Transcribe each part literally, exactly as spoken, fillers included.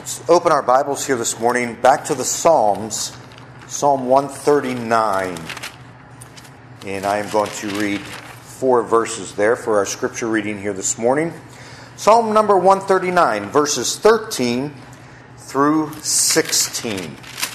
Let's open our Bibles here this morning back to the Psalms, Psalm one thirty-nine. And I am going to read four verses there for our scripture reading here this morning. Psalm number one thirty-nine, verses thirteen through sixteen.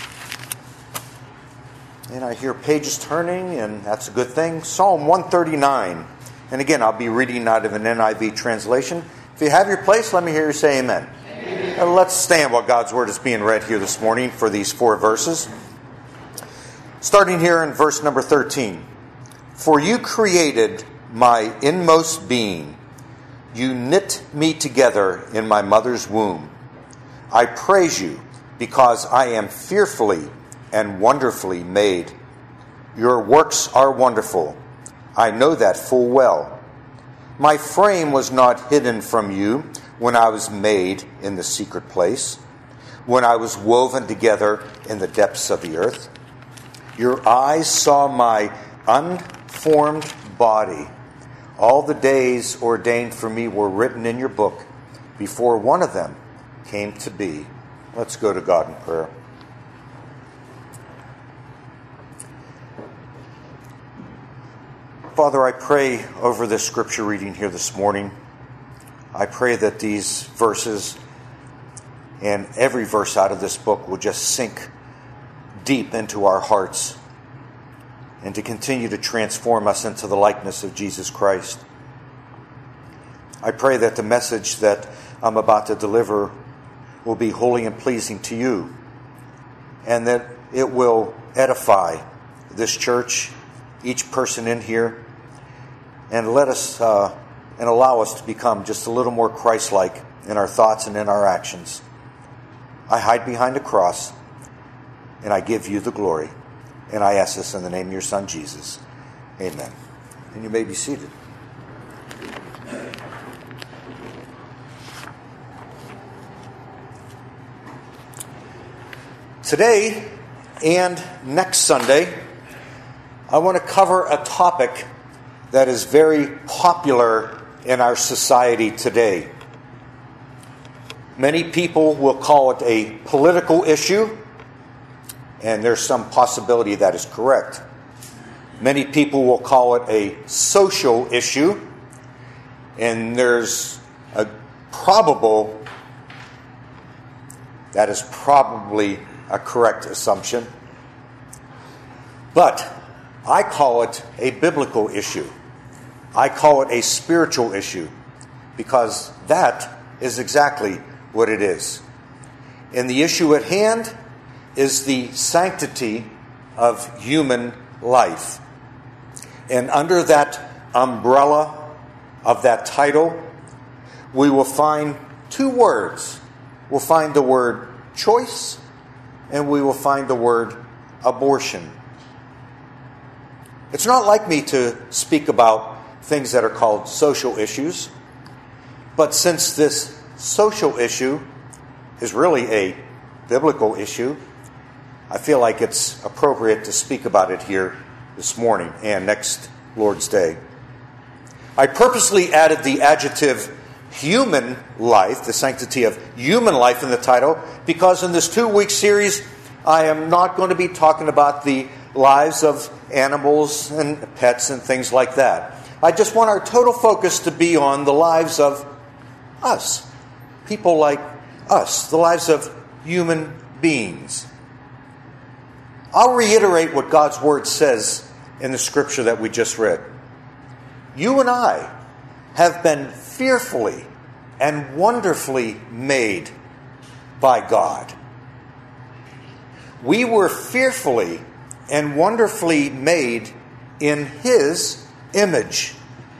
And I hear pages turning, and that's a good thing. Psalm one thirty-nine. And again, I'll be reading out of an N I V translation. If you have your place, let me hear you say amen. Amen. Let's stand while God's Word is being read here this morning for these four verses. Starting here in verse number thirteen. For you created my inmost being. You knit me together in my mother's womb. I praise you because I am fearfully and wonderfully made. Your works are wonderful. I know that full well. My frame was not hidden from you when I was made in the secret place, when I was woven together in the depths of the earth. Your eyes saw my unformed body. All the days ordained for me were written in your book before one of them came to be. Let's go to God in prayer. Father, I pray over this scripture reading here this morning. I pray that these verses and every verse out of this book will just sink deep into our hearts and to continue to transform us into the likeness of Jesus Christ. I pray that the message that I'm about to deliver will be holy and pleasing to you, and that it will edify this church, each person in here, and let us uh, and allow us to become just a little more Christ-like in our thoughts and in our actions. I hide behind a cross, and I give you the glory. And I ask this in the name of your Son, Jesus. Amen. And you may be seated. Today and next Sunday, I want to cover a topic that is very popular in our society today. Many people will call it a political issue, and there's some possibility that is correct. Many people will call it a social issue, and there's a probable, that is probably a correct assumption. But I call it a biblical issue. I call it a spiritual issue, because that is exactly what it is. And the issue at hand is the sanctity of human life. And under that umbrella of that title, we will find two words. We'll find the word choice, and we will find the word abortion. It's not like me to speak about things that are called social issues, but since this social issue is really a biblical issue, I feel like it's appropriate to speak about it here this morning and next Lord's Day. I purposely added the adjective human life, the sanctity of human life in the title, because in this two-week series, I am not going to be talking about the lives of animals and pets and things like that. I just want our total focus to be on the lives of us, people like us, the lives of human beings. I'll reiterate what God's Word says in the scripture that we just read. You and I have been fearfully and wonderfully made by God. We were fearfully and wonderfully made in His image.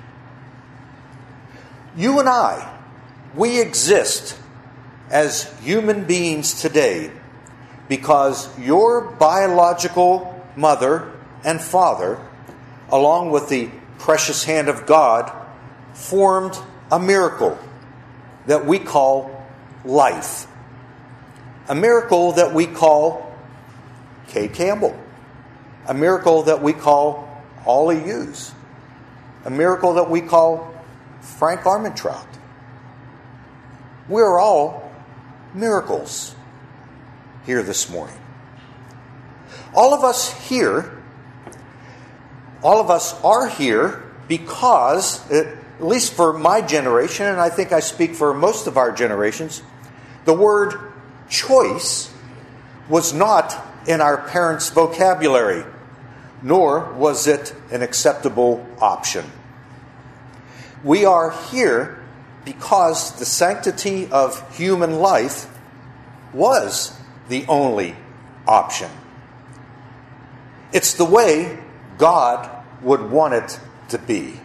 You and I, we exist as human beings today because your biological mother and father, along with the precious hand of God, formed a miracle that we call life. A miracle that we call Kay Campbell. A miracle that we call Ollie Hughes. A miracle that we call Frank Armentrout. We're all miracles here this morning. All of us here, all of us are here because, it, at least for my generation, and I think I speak for most of our generations, the word choice was not in our parents' vocabulary, nor was it an acceptable option. We are here because the sanctity of human life was the only option. It's the way God would want it to be.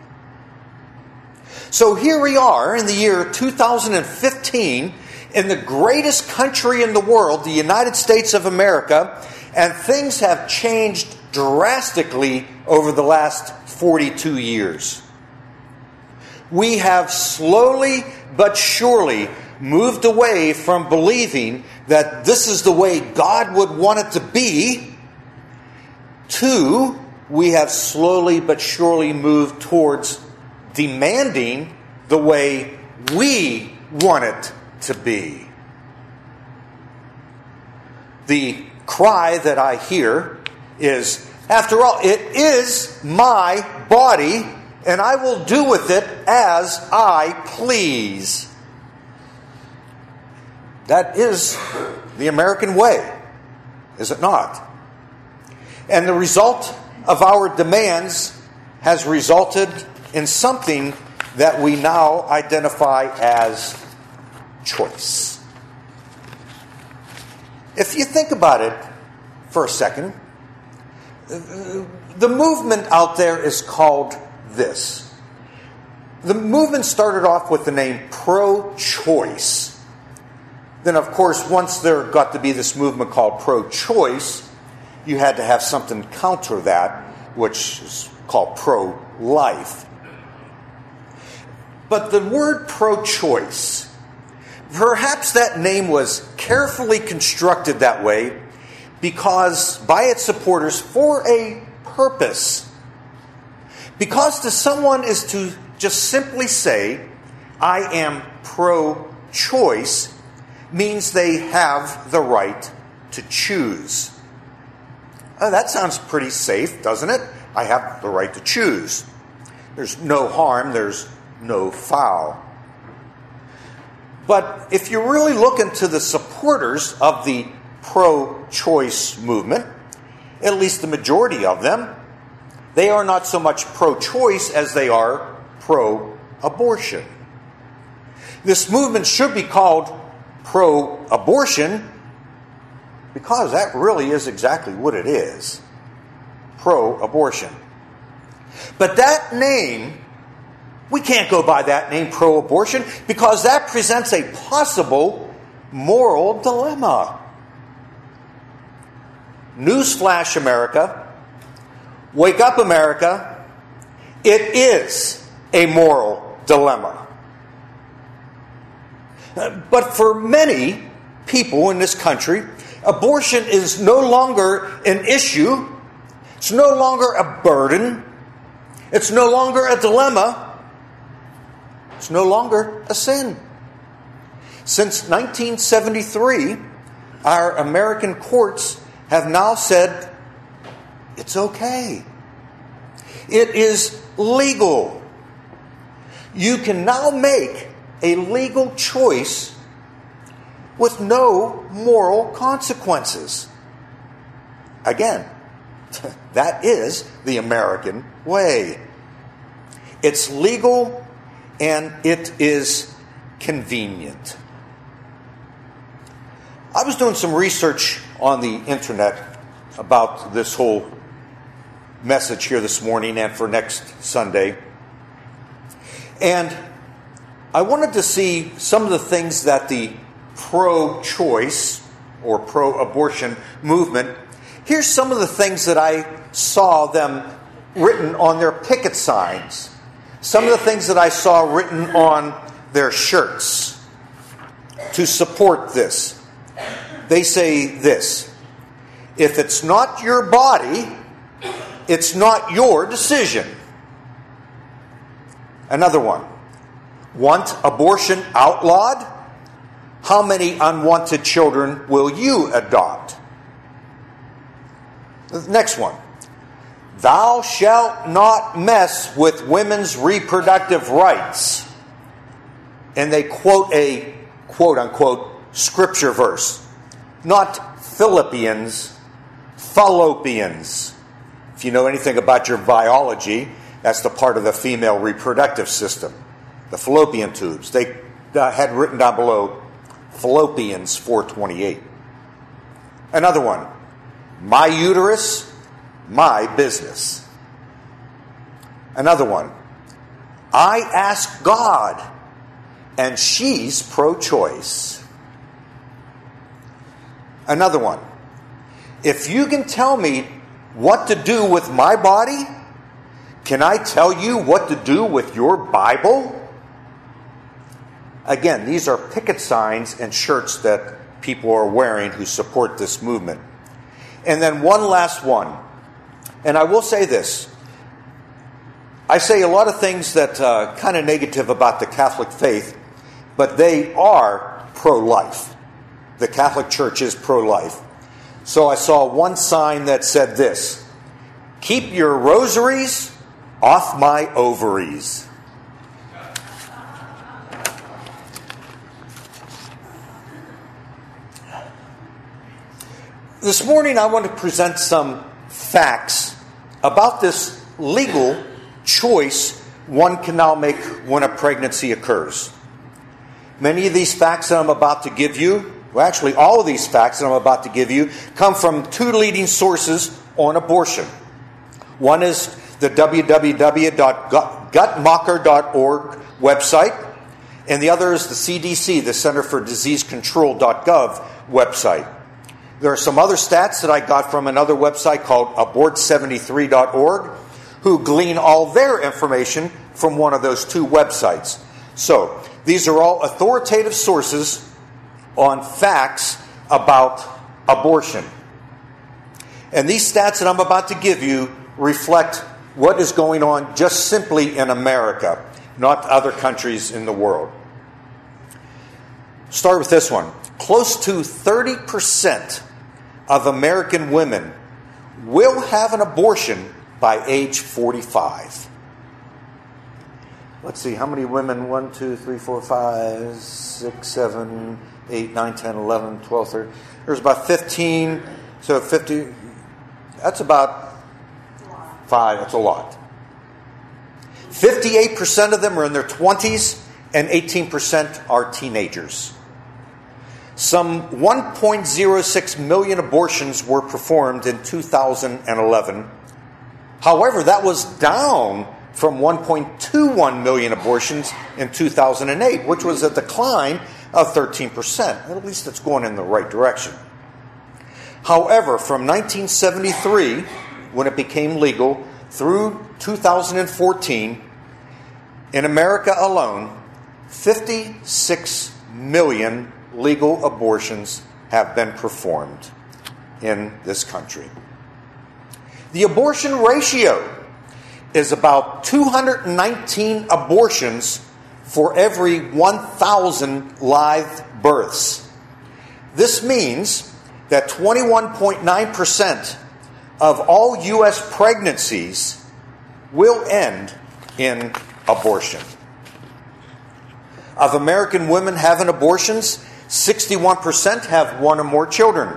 So here we are in the year two thousand fifteen in the greatest country in the world, the United States of America, and things have changed drastically over the last forty-two years. We have slowly but surely moved away from believing that this is the way God would want it to be, to we have slowly but surely moved towards demanding the way we want it to be. The cry that I hear is, after all, it is my body, and I will do with it as I please. That is the American way, is it not? And the result of our demands has resulted in something that we now identify as choice. If you think about it for a second, the movement out there is called this. The movement started off with the name pro-choice. Then, of course, once there got to be this movement called pro-choice, you had to have something counter that, which is called pro-life. But the word pro-choice, perhaps that name was carefully constructed that way because by its supporters for a purpose. Because to someone is to just simply say, I am pro-choice, means they have the right to choose. Oh, that sounds pretty safe, doesn't it? I have the right to choose. There's no harm, there's no foul. But if you really look into the supporters of the pro-choice movement, at least the majority of them, they are not so much pro-choice as they are pro-abortion. This movement should be called pro-abortion because that really is exactly what it is. Pro-abortion. But that name, we can't go by that name, pro-abortion, because that presents a possible moral dilemma. Newsflash, America. Wake up, America. It is a moral dilemma. But for many people in this country, abortion is no longer an issue. It's no longer a burden. It's no longer a dilemma. It's no longer a sin. Since nineteen seventy-three, our American courts have now said it's okay. It is legal. You can now make a legal choice with no moral consequences. Again, that is the American way. It's legal and it is convenient. I was doing some research on the internet about this whole message here this morning and for next Sunday. And I wanted to see some of the things that the pro-choice or pro-abortion movement, here's some of the things that I saw them written on their picket signs. Some of the things that I saw written on their shirts to support this. They say this: if it's not your body, it's not your decision. Another one: want abortion outlawed? How many unwanted children will you adopt? The next one. Thou shalt not mess with women's reproductive rights. And they quote a quote-unquote scripture verse. Not Philippians, Fallopians. If you know anything about your biology, that's the part of the female reproductive system. The fallopian tubes. They uh, had written down below Philippians four twenty-eight. Another one. My uterus, my business. Another one. I ask God, and she's pro-choice. Another one. If you can tell me what to do with my body, can I tell you what to do with your Bible? Again, these are picket signs and shirts that people are wearing who support this movement. And then one last one. And I will say this. I say a lot of things that uh, kind of negative about the Catholic faith, but they are pro-life. The Catholic Church is pro-life. So I saw one sign that said this: keep your rosaries off my ovaries. This morning I want to present some facts about this legal choice one can now make when a pregnancy occurs. Many of these facts that I'm about to give you, well actually all of these facts that I'm about to give you, come from two leading sources on abortion. One is the w w w dot guttmacher dot org website, and the other is the C D C, the Center for Disease Control dot gov website. There are some other stats that I got from another website called abort seventy-three dot org, who glean all their information from one of those two websites. So, these are all authoritative sources on facts about abortion. And these stats that I'm about to give you reflect what is going on just simply in America, not other countries in the world. Start with this one. Close to thirty percent of American women will have an abortion by age forty-five. Let's see, how many women? one, two, three, four, five, six, seven, eight, nine, ten, eleven, twelve, thirteen. There's about fifteen. So fifty, that's about five. That's a lot. fifty-eight percent of them are in their twenties, and eighteen percent are teenagers. Some one point zero six million abortions were performed in two thousand eleven. However, that was down from one point two one million abortions in two thousand eight, which was a decline of thirteen percent. At least it's going in the right direction. However, from nineteen seventy-three, when it became legal, through two thousand fourteen, in America alone, fifty-six million legal abortions have been performed in this country. The abortion ratio is about two hundred nineteen abortions for every one thousand live births. This means that twenty-one point nine percent of all U S pregnancies will end in abortion. Of American women having abortions, sixty-one percent have one or more children.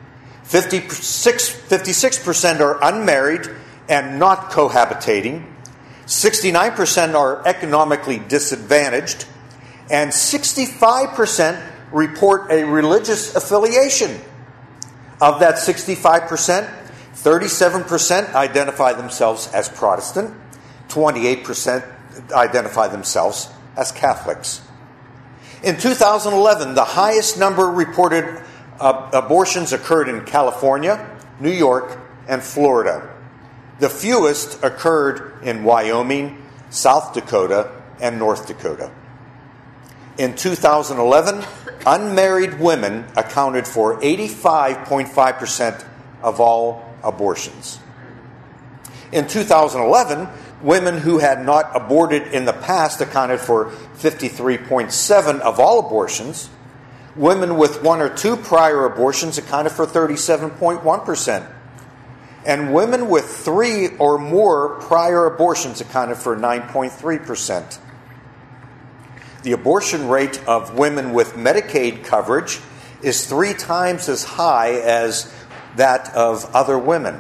fifty-six percent are unmarried and not cohabitating. sixty-nine percent are economically disadvantaged. And sixty-five percent report a religious affiliation. Of that sixty-five percent, thirty-seven percent identify themselves as Protestant. twenty-eight percent identify themselves as Catholics. In two thousand eleven, the highest number reported uh, abortions occurred in California, New York, and Florida. The fewest occurred in Wyoming, South Dakota, and North Dakota. In two thousand eleven, unmarried women accounted for eighty-five point five percent of all abortions. In two thousand eleven, women who had not aborted in the past accounted for fifty-three point seven percent of all abortions, Women with one or two prior abortions accounted for thirty-seven point one percent. And women with three or more prior abortions accounted for nine point three percent. The abortion rate of women with Medicaid coverage is three times as high as that of other women.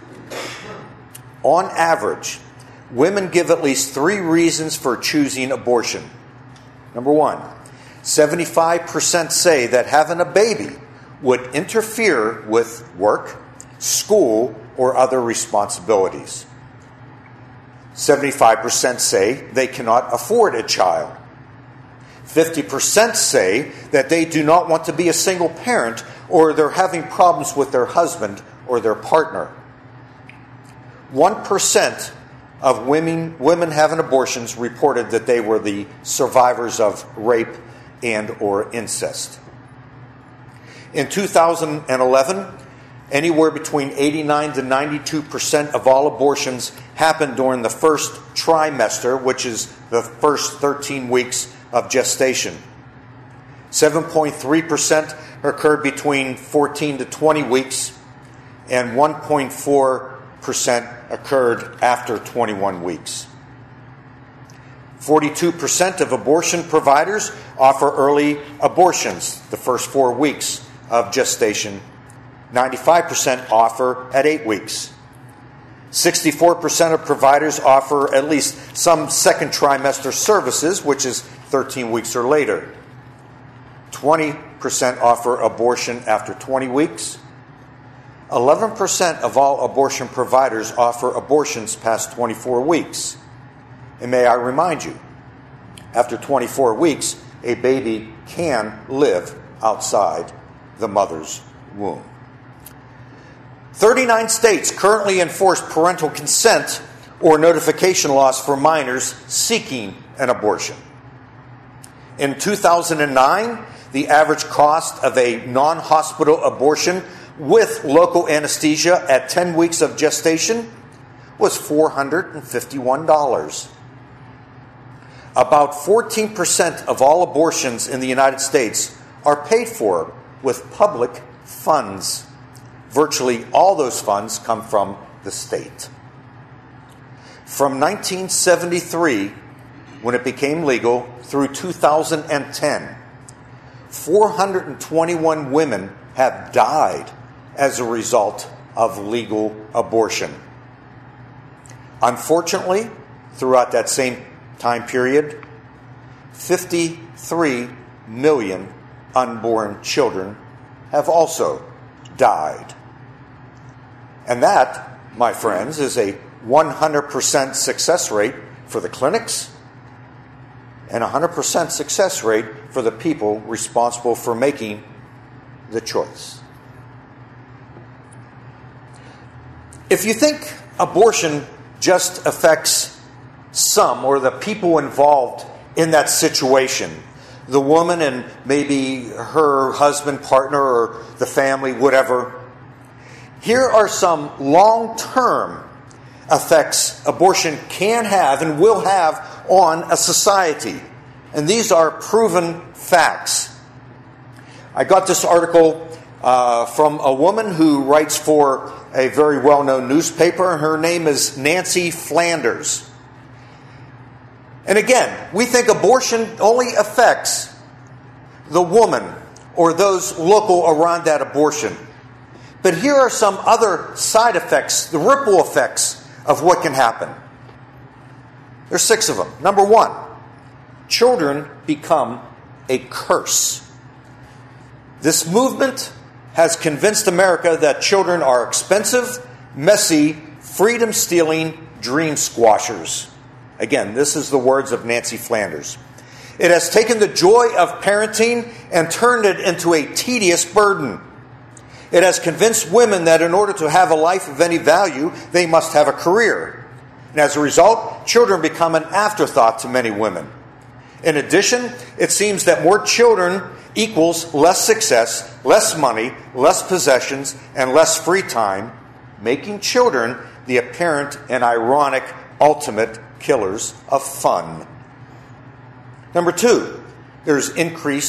On average, women give at least three reasons for choosing abortion. Number one, seventy-five percent say that having a baby would interfere with work, school, or other responsibilities. seventy-five percent say they cannot afford a child. fifty percent say that they do not want to be a single parent, or they're having problems with their husband or their partner. one percent of women, women having abortions reported that they were the survivors of rape and or incest. In two thousand eleven, anywhere between eighty-nine to ninety-two percent of all abortions happened during the first trimester, which is the first thirteen weeks of gestation. seven point three percent occurred between fourteen to twenty weeks, and one point four percent occurred after twenty-one weeks. forty-two percent of abortion providers offer early abortions the first four weeks of gestation. ninety-five percent offer at eight weeks. sixty-four percent of providers offer at least some second trimester services, which is thirteen weeks or later. twenty percent offer abortion after twenty weeks. eleven percent of all abortion providers offer abortions past twenty-four weeks. And may I remind you, after twenty-four weeks, a baby can live outside the mother's womb. thirty-nine states currently enforce parental consent or notification laws for minors seeking an abortion. In two thousand nine, the average cost of a non-hospital abortion with local anesthesia at ten weeks of gestation was four hundred fifty-one dollars. About fourteen percent of all abortions in the United States are paid for with public funds. Virtually all those funds come from the state. From nineteen seventy-three, when it became legal, through two thousand ten, four hundred twenty-one women have died as a result of legal abortion. Unfortunately, throughout that same time period, fifty-three million unborn children have also died. And that, my friends, is a one hundred percent success rate for the clinics and a one hundred percent success rate for the people responsible for making the choice. If you think abortion just affects some or the people involved in that situation, the woman and maybe her husband, partner, or the family, whatever, here are some long-term effects abortion can have and will have on a society. And these are proven facts. I got this article uh, from a woman who writes for a very well-known newspaper. Her name is Nancy Flanders. And again, we think abortion only affects the woman or those local around that abortion. But here are some other side effects, the ripple effects of what can happen. There's six of them. Number one, children become a curse. This movement has convinced America that children are expensive, messy, freedom-stealing dream squashers. Again, this is the words of Nancy Flanders. It has taken the joy of parenting and turned it into a tedious burden. It has convinced women that in order to have a life of any value, they must have a career. And as a result, children become an afterthought to many women. In addition, it seems that more children equals less success, less money, less possessions, and less free time, making children the apparent and ironic ultimate killers of fun. Number two, there's increased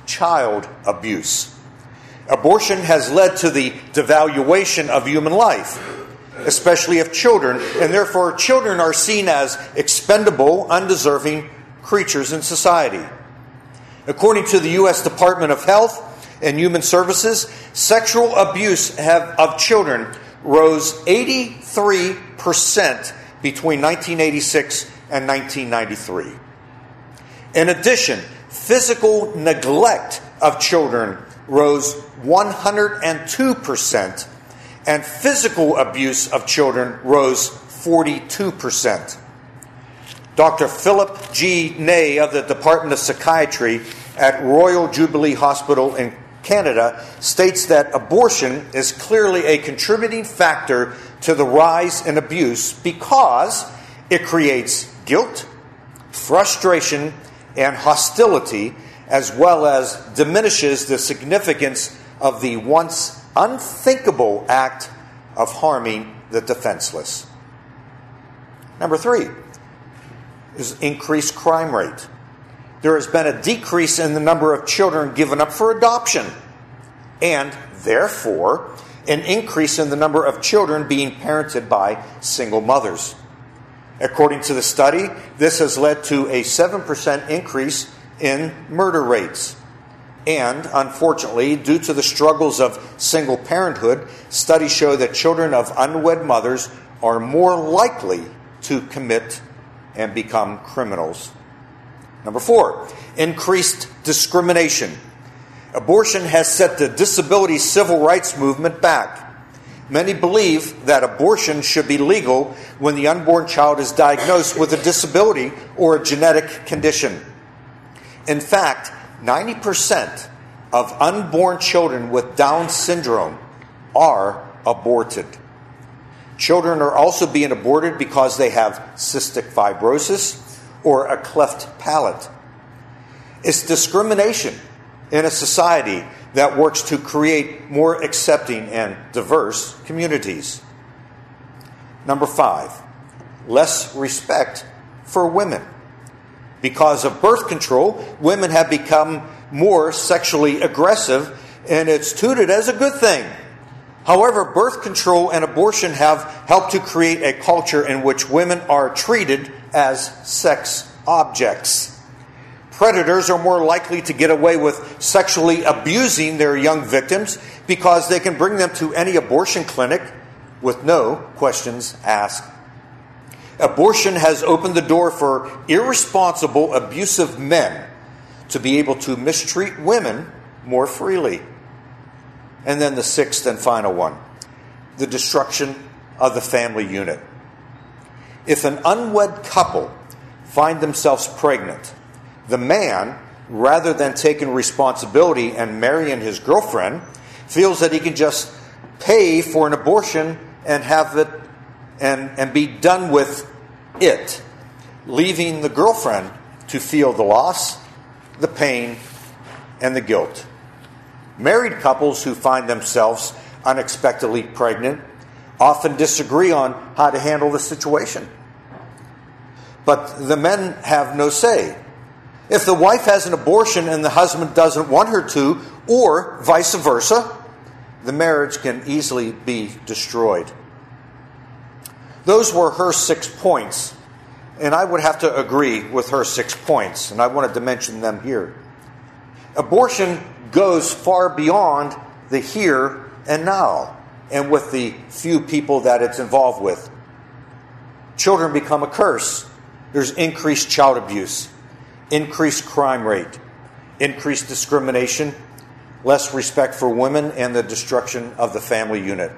child abuse. Abortion has led to the devaluation of human life, especially of children, and therefore children are seen as expendable, undeserving creatures in society. According to the U S Department of Health and Human Services, sexual abuse have, of children rose eighty-three percent between nineteen eighty-six and nineteen ninety-three. In addition, physical neglect of children rose one hundred two percent, and physical abuse of children rose forty-two percent. Doctor Philip G. Ney of the Department of Psychiatry at Royal Jubilee Hospital in Canada states that abortion is clearly a contributing factor to the rise in abuse because it creates guilt, frustration, and hostility, as well as diminishes the significance of the once unthinkable act of harming the defenseless. Number three is increased crime rate. There has been a decrease in the number of children given up for adoption, and therefore an increase in the number of children being parented by single mothers. According to the study, this has led to a seven percent increase in murder rates. And, unfortunately, due to the struggles of single parenthood, studies show that children of unwed mothers are more likely to commit and become criminals. Number four, increased discrimination. Abortion has set the disability civil rights movement back. Many believe that abortion should be legal when the unborn child is diagnosed with a disability or a genetic condition. In fact, ninety percent of unborn children with Down syndrome are aborted. Children are also being aborted because they have cystic fibrosis or a cleft palate. It's discrimination in a society that works to create more accepting and diverse communities. Number five, less respect for women. Because of birth control, women have become more sexually aggressive, and it's touted as a good thing. However, birth control and abortion have helped to create a culture in which women are treated as sex objects. Predators are more likely to get away with sexually abusing their young victims because they can bring them to any abortion clinic with no questions asked. Abortion has opened the door for irresponsible, abusive men to be able to mistreat women more freely. And then the sixth and final one, the destruction of the family unit. If an unwed couple find themselves pregnant, the man, rather than taking responsibility and marrying his girlfriend, feels that he can just pay for an abortion and have it and, and be done with it, leaving the girlfriend to feel the loss, the pain, and the guilt. Married couples who find themselves unexpectedly pregnant often disagree on how to handle the situation. But the men have no say. If the wife has an abortion and the husband doesn't want her to, or vice versa, the marriage can easily be destroyed. Those were her six points, and I would have to agree with her six points, and I wanted to mention them here. Abortion goes far beyond the here and now, and with the few people that it's involved with. Children become a curse. There's increased child abuse, increased crime rate, increased discrimination, less respect for women, and the destruction of the family unit.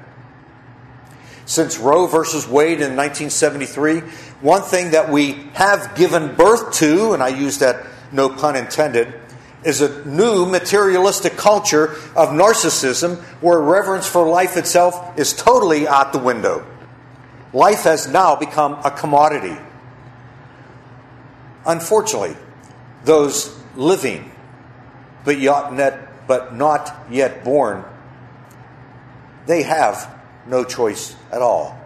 Since Roe versus Wade in nineteen seventy-three, one thing that we have given birth to, and I use that no pun intended, is a new materialistic culture of narcissism where reverence for life itself is totally out the window. Life has now become a commodity. Unfortunately, those living but yet but not yet born, they have no choice at all.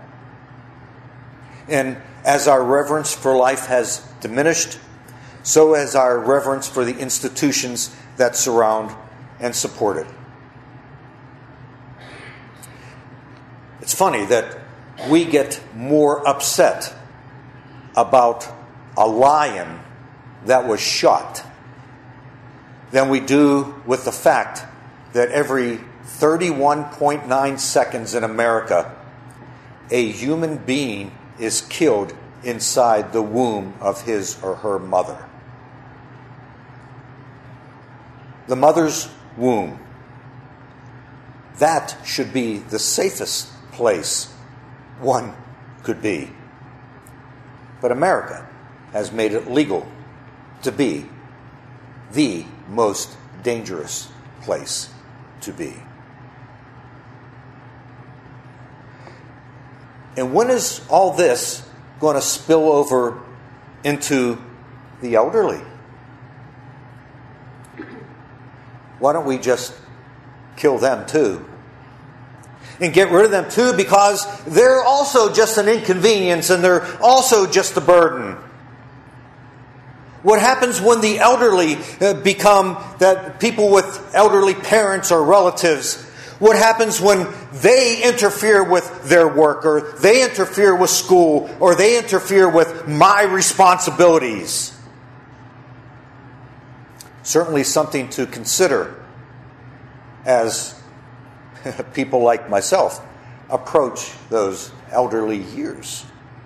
And as our reverence for life has diminished, so has our reverence for the institutions that surround and support it. It's funny that we get more upset about a lion that was shot than we do with the fact that every thirty-one point nine seconds in America, a human being is killed inside the womb of his or her mother. The mother's womb. That should be the safest place one could be. But America has made it legal to be the most dangerous place to be. And when is all this going to spill over into the elderly? Why don't we just kill them too? And get rid of them too, because they're also just an inconvenience and they're also just a burden. What happens when the elderly become that people with elderly parents or relatives? What happens when they interfere with their work, or they interfere with school, or they interfere with my responsibilities? Certainly something to consider as people like myself approach those elderly years.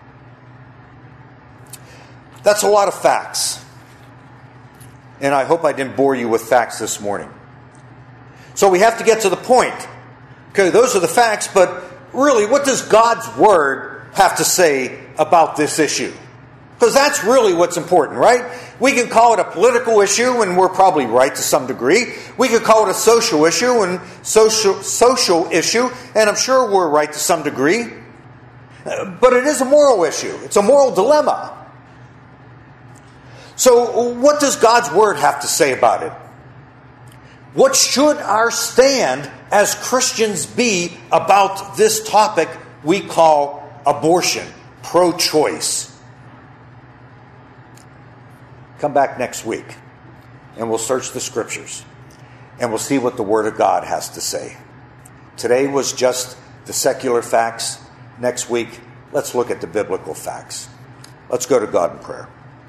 That's a lot of facts. And I hope I didn't bore you with facts this morning. So we have to get to the point. Okay, those are the facts, but really, what does God's Word have to say about this issue? Because that's really what's important, right? We can call it a political issue, and we're probably right to some degree. We could call it a social issue, and social social issue, and I'm sure we're right to some degree. But it is a moral issue. It's a moral dilemma. So what does God's Word have to say about it? What should our stand as Christians be about this topic we call abortion, pro-choice? Come back next week, and we'll search the Scriptures, and we'll see what the Word of God has to say. Today was just the secular facts. Next week, let's look at the biblical facts. Let's go to God in prayer.